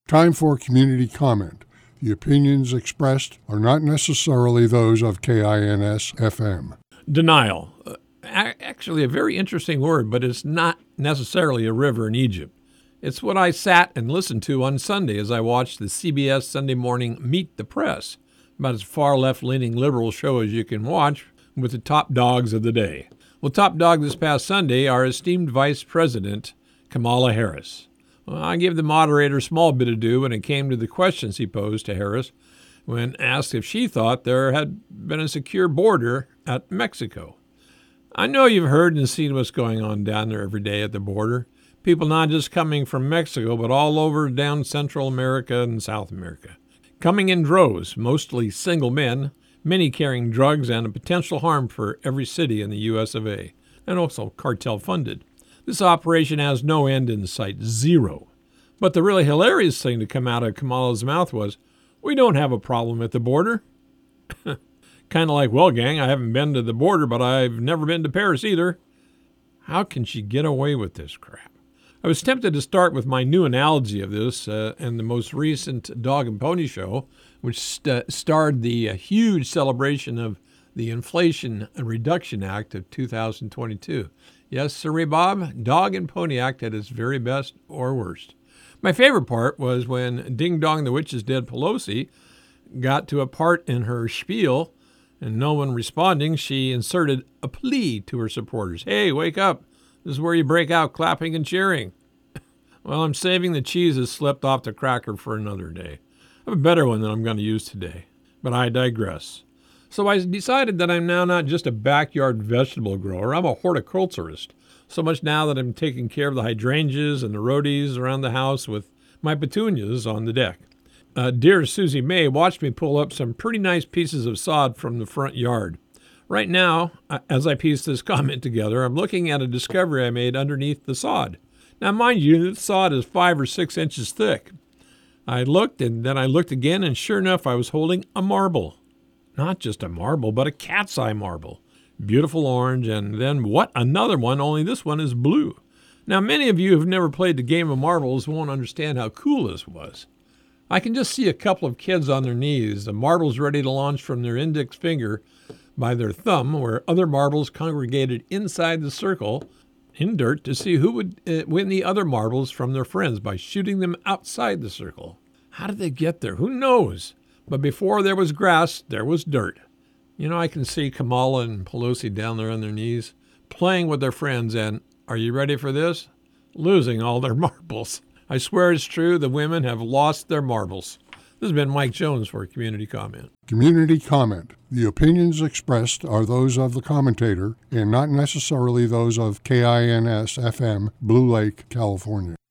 Time for community comment. The opinions expressed are not necessarily those of KINS-FM. Denial. Actually, a very interesting word, but it's not necessarily a river in Egypt. It's what I sat and listened to on Sunday as I watched the CBS Sunday morning Meet the Press, about as far left-leaning liberal show as you can watch, with the top dogs of the day. Well, top dog this past Sunday, our esteemed Vice President, Kamala Harris. Well, I gave the moderator a small bit of ado when it came to the questions he posed to Harris when asked if she thought there had been a secure border at Mexico. I know you've heard and seen what's going on down there every day at the border. People not just coming from Mexico, but all over down Central America and South America. Coming in droves, mostly single men, many carrying drugs and a potential harm for every city in the U.S. of A., and also cartel-funded. This operation has no end in sight, zero. But the really hilarious thing to come out of Kamala's mouth was, we don't have a problem at the border. Kind of like, well, gang, I haven't been to the border, but I've never been to Paris either. How can she get away with this crap? I was tempted to start with my new analogy of this and the most recent Dog and Pony show, which starred the huge celebration of the Inflation Reduction Act of 2022. Yes, sirree, Bob, Dog and Pony Act at its very best or worst. My favorite part was when Ding Dong the Witch is Dead Pelosi got to a part in her spiel, and no one responding, she inserted a plea to her supporters. Hey, wake up. This is where you break out clapping and cheering. Well, I'm saving the cheese that slipped off the cracker for another day. I have a better one that I'm going to use today, but I digress. So I decided that I'm now not just a backyard vegetable grower, I'm a horticulturist. So much now that I'm taking care of the hydrangeas and the rhodies around the house with my petunias on the deck. Dear Susie May watched me pull up some pretty nice pieces of sod from the front yard. Right now, as I piece this comment together, I'm looking at a discovery I made underneath the sod. Now, mind you, the sod is 5 or 6 inches thick. I looked, and then I looked again, and sure enough, I was holding a marble. Not just a marble, but a cat's eye marble. Beautiful orange, and then what? Another one, only this one is blue. Now, many of you who've never played the game of marbles won't understand how cool this was. I can just see a couple of kids on their knees, the marbles ready to launch from their index finger by their thumb, where other marbles congregated inside the circle in dirt to see who would win the other marbles from their friends by shooting them outside the circle. How did they get there? Who knows? But before there was grass, there was dirt. You know, I can see Kamala and Pelosi down there on their knees, playing with their friends, and, are you ready for this? Losing all their marbles. I swear it's true, the women have lost their marbles. This has been Mike Jones for Community Comment. Community comment. The opinions expressed are those of the commentator and not necessarily those of KINS-FM, Blue Lake, California.